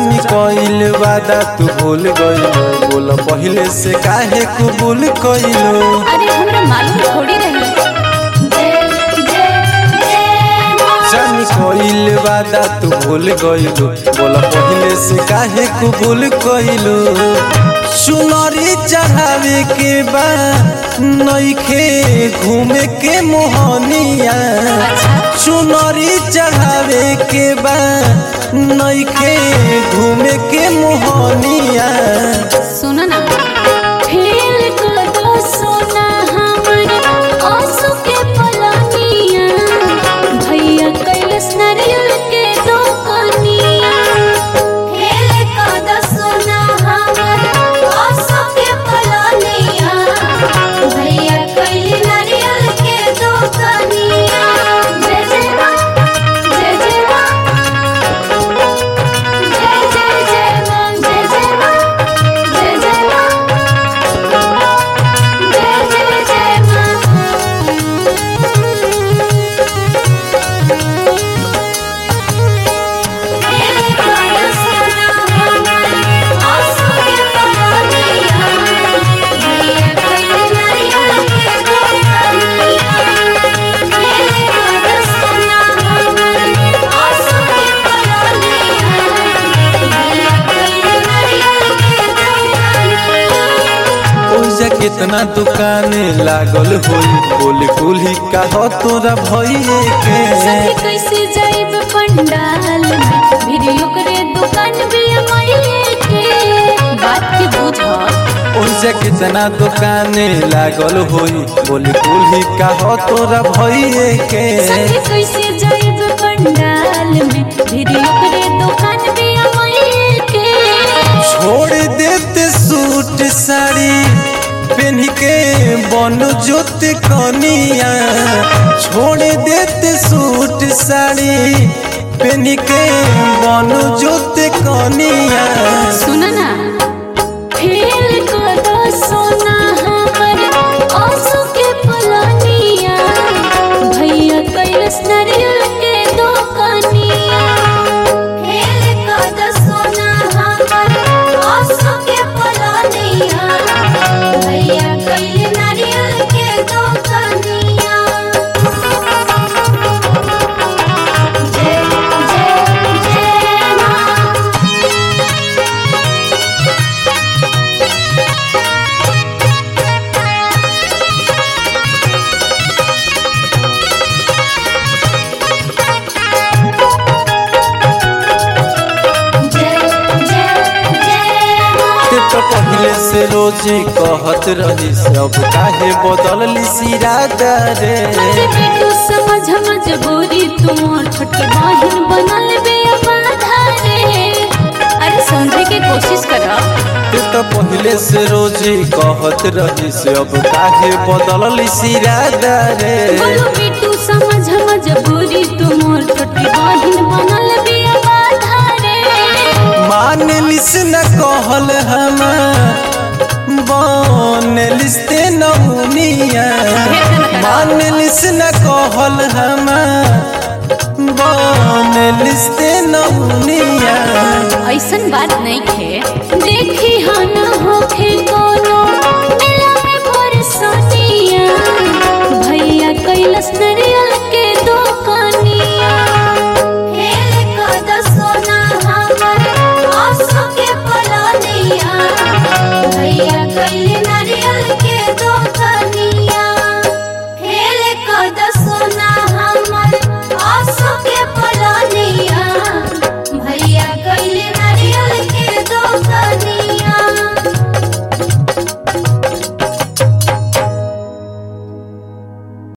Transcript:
जानी कइल वादा तू भूल गइलो, बोल पहिले से काहे कबूल कइलो। अरे हमरा मालूम थोड़ी रही। जानी कइल वादा तू भूल गइलो, बोल पहिले से काहे कबूल कइलो। सुनरी चढ़ावे के बा नइखे घूमे के मोहनिया, सुनरी चढ़ावे के बा नइखे घूमे के मोहनिया। सुन ना खेल को दो सोना हमर आंसू के पलानिया, भैया कैलस नारियल के दो कनिया। खेल को दो सोना हमर आंसू के पलानिया, भैया कैल नारियल के दो कनिया। जय जय मां, जय जय मां, जय जय जय मां, जय जय मां, जय जय मां, जय जय जय ओइजा कितना दुकाने लागल होई, बोली कुली कह तोरा भइए के। सखी कैसे जाइब पंडाल में, भिरी ओकरे दुकान भी अमाइए के। बात के बुझ ओइजा कितना दुकाने लागल होई, बोली कुली कह तोरा भइए के। सखी कैसे जाइब पंडाल में, भिरी ओकरे दुकान भी अमाइए के। छोड़ देते सूट साड़ी पहन के बन जोत कनिया, छोड़ देते सूट साड़ी पहन के बन जोत कनिया। सुन ना खेल को दो सोना हमर आंसू के पलानिया, भैया कैलस नारियल के दो कनिया। खेल को दो सोना हमर आंसू के पलानिया, भैया कैल नारियल के दो कनिया। जय जय जय मां। ते तो पहले से रोजी कहत रही, सब काहे बदलली सिरादा रे। बेटू समझ मजबूरी, तुम छोटकी बहन बनल बे बाधा रे। अरे समझे के कोशिश करा। ते तो पहले से रोजी कहत रही, सब काहे बदलली सिरादा रे। बोलो बेटू समझ मजबूरी, तुम छोटकी बहन बनल बे बाधा रे। मान लिस न कहल हम बन लिस्ते नमुनिया, मान लिस न कहल हम बन लिस्ते नमुनिया। ऐसन बात नहीं थे।